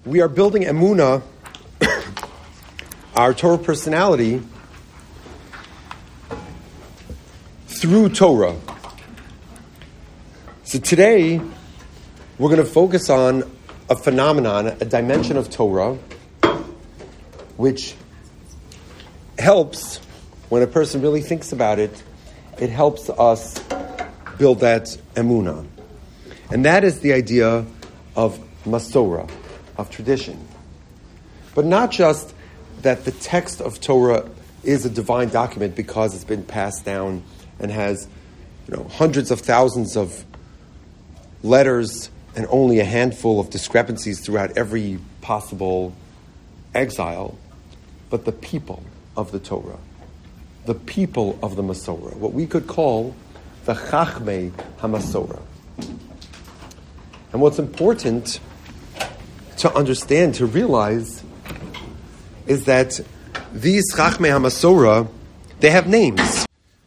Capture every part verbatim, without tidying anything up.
we are building Emunah, our Torah personality, through Torah. So today, we're going to focus on a phenomenon, a dimension of Torah, which helps, when a person really thinks about it, it helps us build that Emunah. And that is the idea of Masorah, of tradition. But not just that the text of Torah is a divine document because it's been passed down and has, you know, hundreds of thousands of letters and only a handful of discrepancies throughout every possible exile, but the people of the Torah, the people of the Masorah, what we could call the Chachmei HaMasorah. And what's important to understand, to realize, is that these Chachmei HaMasorah, they have names.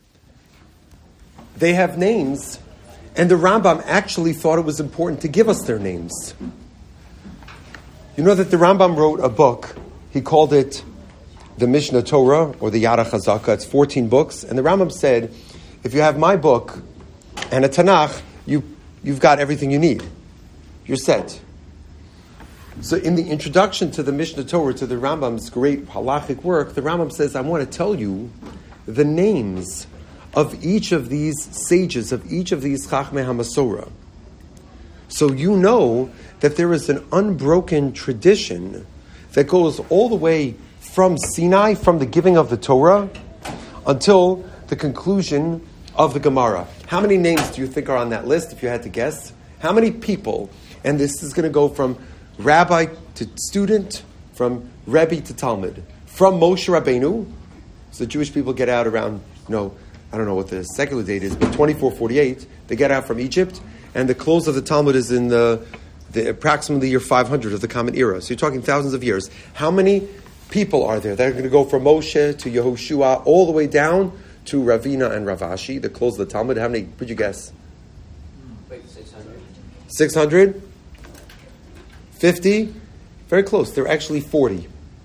They have names, and the Rambam actually thought it was important to give us their names. You know that the Rambam wrote a book. He called it the Mishnah Torah, or the Yad HaChazaka. It's fourteen books. And the Rambam said, if you have my book and a Tanakh, you, you've got everything you need. You're set. So in the introduction to the Mishnah Torah, to the Rambam's great halachic work, the Rambam says, I want to tell you the names of each of these sages, of each of these Chachmei HaMasorah. So you know that there is an unbroken tradition that goes all the way from Sinai, from the giving of the Torah, until the conclusion of the Gemara. How many names do you think are on that list, if you had to guess? How many people? And this is going to go from rabbi to student, from Rebbe to Talmud, from Moshe Rabbeinu. So Jewish people get out around, you know, I don't know what the secular date is, but twenty-four forty-eight, they get out from Egypt, and the close of the Talmud is in the, the approximately year five hundred of the Common Era. So you're talking thousands of years. How many people are there that are going to go from Moshe to Yehoshua all the way down to Ravina and Ravashi, the close of the Talmud? How many would you guess? six hundred. six hundred? fifty? Very close. There are actually forty.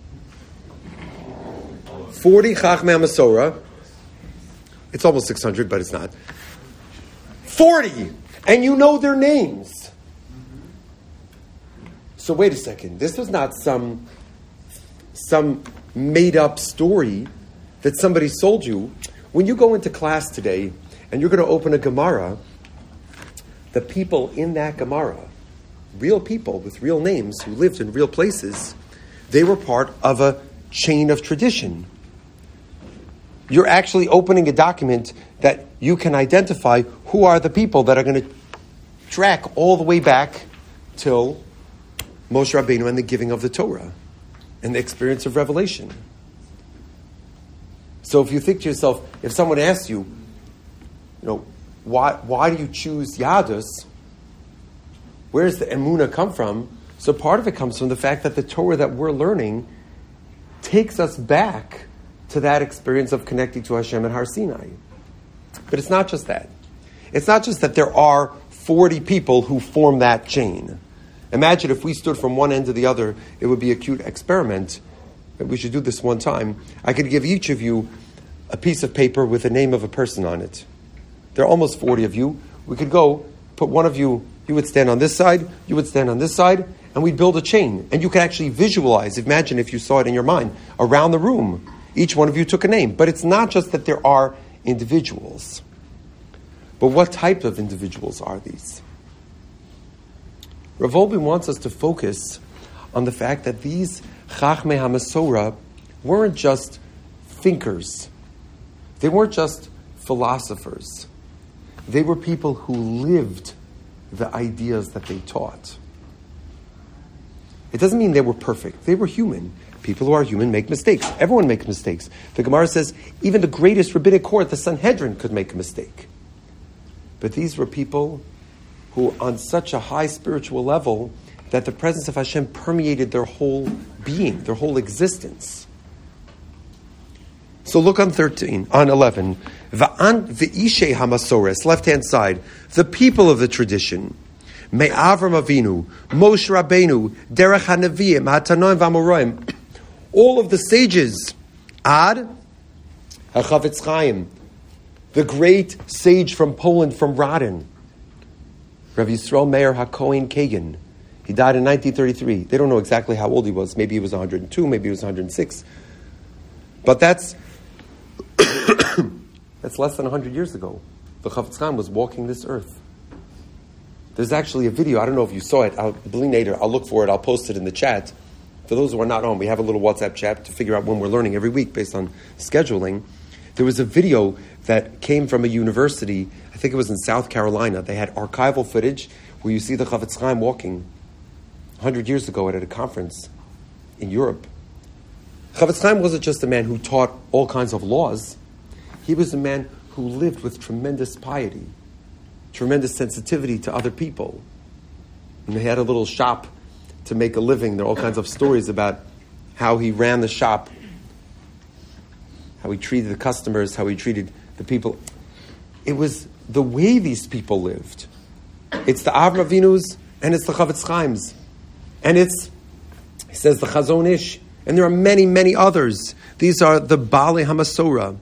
forty Chachmei HaMasorah. It's almost six hundred, but it's not. forty! And you know their names. So wait a second. This was not some, some made-up story that somebody sold you. When you go into class today and you're going to open a Gemara, the people in that Gemara, real people with real names who lived in real places, they were part of a chain of tradition. You're actually opening a document that you can identify who are the people that are going to track all the way back till Moshe Rabbeinu and the giving of the Torah and the experience of revelation. So if you think to yourself, if someone asks you, you know, why why do you choose Yadus? Where does the Emunah come from? So part of it comes from the fact that the Torah that we're learning takes us back to that experience of connecting to Hashem at Har Sinai. But it's not just that. It's not just that there are forty people who form that chain. Imagine if we stood from one end to the other, it would be a cute experiment. We should do this one time. I could give each of you a piece of paper with the name of a person on it. There are almost forty of you. We could go, put one of you, you would stand on this side, you would stand on this side, and we'd build a chain. And you could actually visualize, imagine if you saw it in your mind, around the room. Each one of you took a name. But it's not just that there are individuals. But what type of individuals are these? Rav Wolbe wants us to focus on the fact that these Chachmei HaMasorah weren't just thinkers. They weren't just philosophers. They were people who lived the ideas that they taught. It doesn't mean they were perfect. They were human. People who are human make mistakes. Everyone makes mistakes. The Gemara says even the greatest rabbinic court, the Sanhedrin, could make a mistake. But these were people who, on such a high spiritual level, that the presence of Hashem permeated their whole being, their whole existence. So look on thirteen, on eleven. Va'an v'ishei hamasores, left-hand side, the people of the tradition. Me Avram Avinu, Moshe Rabbeinu, Derech HaNeviim, HaTanoim V'Amoraim. All of the sages, Ad HaChavetz Chaim, the great sage from Poland, from Radin, Rav Yisrael Meir HaKohen Kagan. He died in nineteen thirty-three. They don't know exactly how old he was. Maybe he was one hundred two, maybe he was one hundred six. But that's that's less than one hundred years ago. The Chavetz Chaim was walking this earth. There's actually a video. I don't know if you saw it. I'll, later, I'll look for it. I'll post it in the chat. For those who are not on, we have a little WhatsApp chat to figure out when we're learning every week based on scheduling. There was a video that came from a university. I think it was in South Carolina. They had archival footage where you see the Chavetz Chaim walking one hundred years ago at a conference in Europe. Chavetz Chaim wasn't just a man who taught all kinds of laws. He was a man who lived with tremendous piety, tremendous sensitivity to other people. And he had a little shop to make a living. There are all kinds of stories about how he ran the shop, how he treated the customers, how he treated the people. It was the way these people lived. It's the Avram Avinu's and it's the Chavetz Chaim's. And it's, he says, the Chazon Ish. And there are many, many others. These are the Baalei HaMasorah.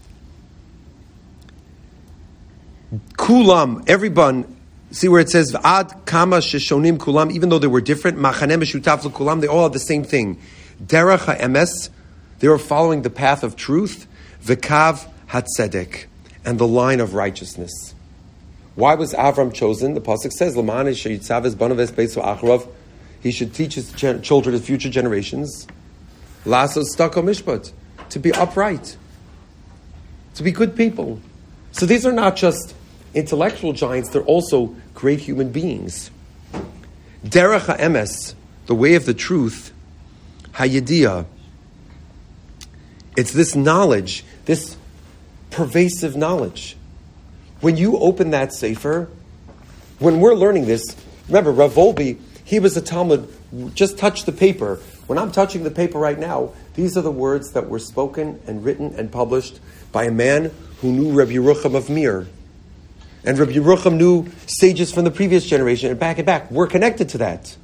Kulam, everyone, see where it says, Ad Kama Sheshonim Kulam, even though they were different, Machaneh Meshutaf Kulam, they all have the same thing. Derech HaEmes, they were following the path of truth, V'kav HaTzedek, and the line of righteousness. Why was Avram chosen? The Pasuk says, L'man Sheyitzav es banav es beitzo acharav. He should teach his gen- children, his future generations, Lasos Stako Mishpat, to be upright, to be good people. So these are not just intellectual giants, they're also great human beings. Derech HaEmes, the way of the truth, Hayediyah, it's this knowledge, this pervasive knowledge. When you open that sefer, when we're learning this, remember Rav Volbe, he was a Talmud, just touch the paper. When I'm touching the paper right now, these are the words that were spoken and written and published by a man who knew Rabbi Yerucham of Mir. And Rabbi Yerucham knew sages from the previous generation, and back and back. We're connected to that.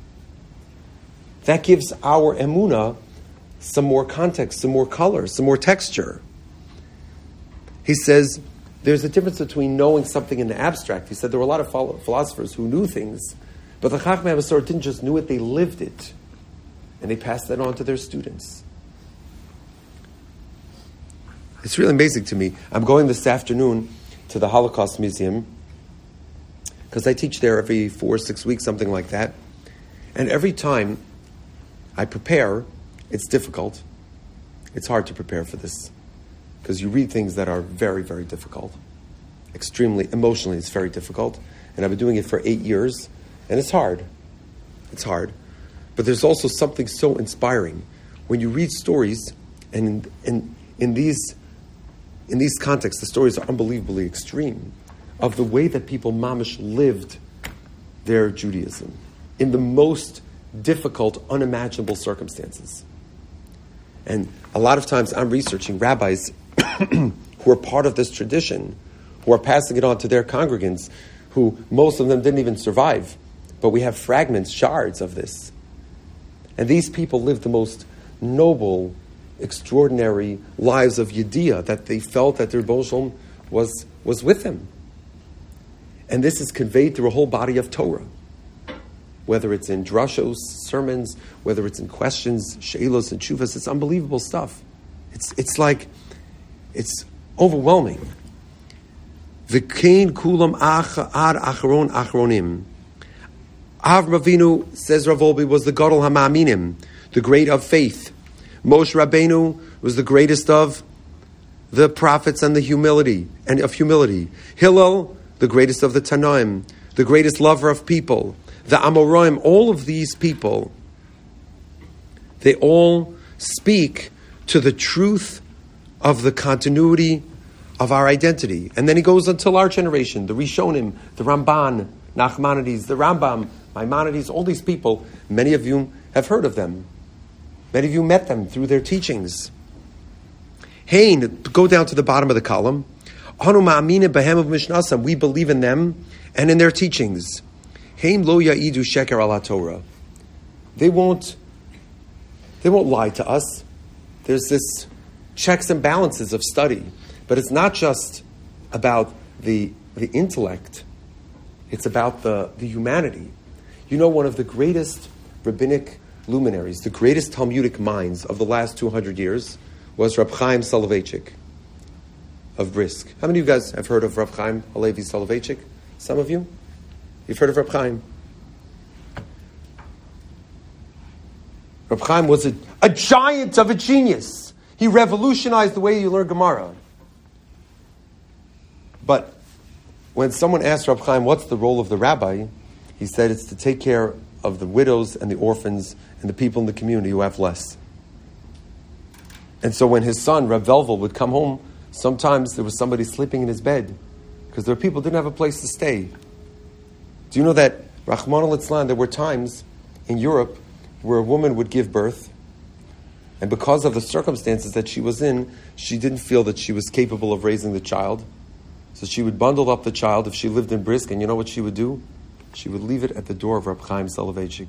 That gives our emunah some more context, some more color, some more texture. He says, there's a difference between knowing something in the abstract. He said there were a lot of philosophers who knew things, but the Chachmei HaMasorah didn't just knew it, they lived it. And they passed that on to their students. It's really amazing to me. I'm going this afternoon to the Holocaust Museum because I teach there every four or six weeks, something like that. And every time I prepare, it's difficult. It's hard to prepare for this because you read things that are very, very difficult. Extremely, emotionally, it's very difficult. And I've been doing it for eight years, and it's hard. It's hard. But there's also something so inspiring when you read stories, and in, in, in these in these contexts, the stories are unbelievably extreme, of the way that people mamish lived their Judaism in the most difficult, unimaginable circumstances. And a lot of times I'm researching rabbis who are part of this tradition, who are passing it on to their congregants, who most of them didn't even survive. But we have fragments, shards of this. And these people lived the most noble, extraordinary lives of Yediyah, that they felt that their Rebbeinu Shalom was, was with them. And this is conveyed through a whole body of Torah. Whether it's in drashos, sermons, whether it's in questions, she'elos and tshuvas, it's unbelievable stuff. It's it's like, it's overwhelming. V'kein kulam ad acharon acharonim. Avram Avinu, says Rav Volbe, was the Gadol HaMa'aminim, the great of faith. Moshe Rabbeinu was the greatest of the prophets and the humility and of humility. Hillel, the greatest of the Tanoim, the greatest lover of people. The Amoraim, all of these people, they all speak to the truth of the continuity of our identity. And then he goes until our generation, the Rishonim, the Ramban, Nachmanides, the Rambam, Maimonides, all these people, many of you have heard of them. Many of you met them through their teachings. Hein, go down to the bottom of the column. We believe in them and in their teachings. Heim lo ya'idu sheker ala Torah. They won't, they won't lie to us. There's this checks and balances of study. But it's not just about the, the intellect. It's about the, the humanity. You know, one of the greatest rabbinic luminaries, the greatest Talmudic minds of the last two hundred years was Rab Chaim Soloveitchik of Brisk. How many of you guys have heard of Rab Chaim Halevi Soloveitchik? Some of you? You've heard of Rab Chaim? Rab Chaim was a, a giant of a genius. He revolutionized the way you learn Gemara. But when someone asked Rab Chaim, what's the role of the rabbi? He said it's to take care of the widows and the orphans and the people in the community who have less. And so when his son, Reb Velvel, would come home, sometimes there was somebody sleeping in his bed because there were people who didn't have a place to stay. Do you know that, Rahman al-Islam, there were times in Europe where a woman would give birth, and because of the circumstances that she was in, she didn't feel that she was capable of raising the child. So she would bundle up the child if she lived in Brisk, and you know what she would do? She would leave it at the door of Rab Chaim Soloveitchik.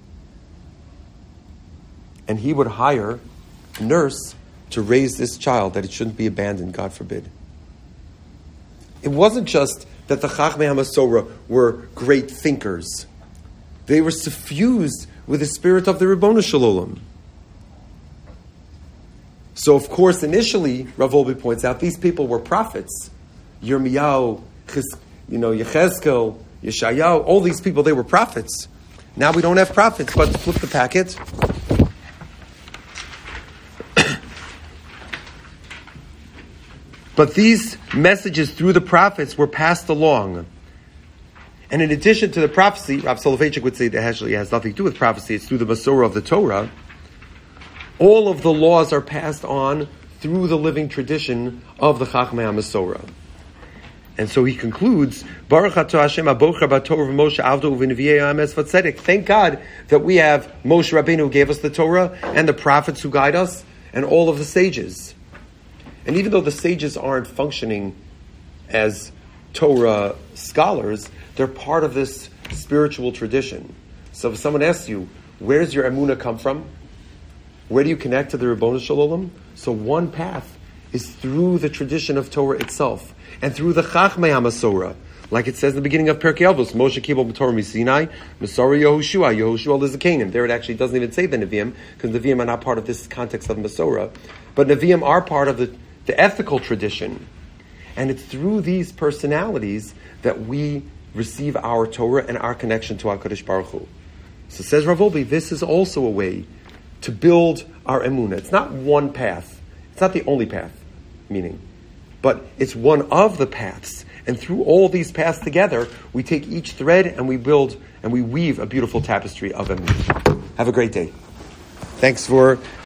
And he would hire a nurse to raise this child, that it shouldn't be abandoned, God forbid. It wasn't just that the Chachmei HaMasorah were great thinkers. They were suffused with the spirit of the Ribono Shel Olam. So, of course, initially, Rav Wolbe points out, these people were prophets. Yirmiyahu, you know, Yechezkel, Yeshayahu, all these people, they were prophets. Now we don't have prophets, but flip the packet. But these messages through the prophets were passed along. And in addition to the prophecy, Rav Soloveitchik would say that actually has nothing to do with prophecy, it's through the Masorah of the Torah. All of the laws are passed on through the living tradition of the Chachmei HaMasorah. And so he concludes, Baruch atah Hashem abocher b'Torah v'Moshe avdo u'v'nevi'ei ha'emes v'tzedek. Thank God that we have Moshe Rabbeinu who gave us the Torah, and the prophets who guide us, and all of the sages. And even though the sages aren't functioning as Torah scholars, they're part of this spiritual tradition. So if someone asks you, where does your emunah come from? Where do you connect to the Ribono Shel Olam? So one path is through the tradition of Torah itself, and through the Chachmei HaMasorah. Like it says in the beginning of Pirkei Avos, Moshe kibel b'Torah miSinai, Masorah Yehoshua, Yehoshua is a Canaan. There it actually doesn't even say the Nevi'im, because Nevi'im are not part of this context of Masorah. But Nevi'im are part of the, the ethical tradition. And it's through these personalities that we receive our Torah and our connection to HaKadosh Baruch Hu. So says Rav Wolbe, this is also a way to build our emunah. It's not one path. It's not the only path, meaning. But it's one of the paths. And through all these paths together, we take each thread and we build and we weave a beautiful tapestry of emunah. Have a great day. Thanks for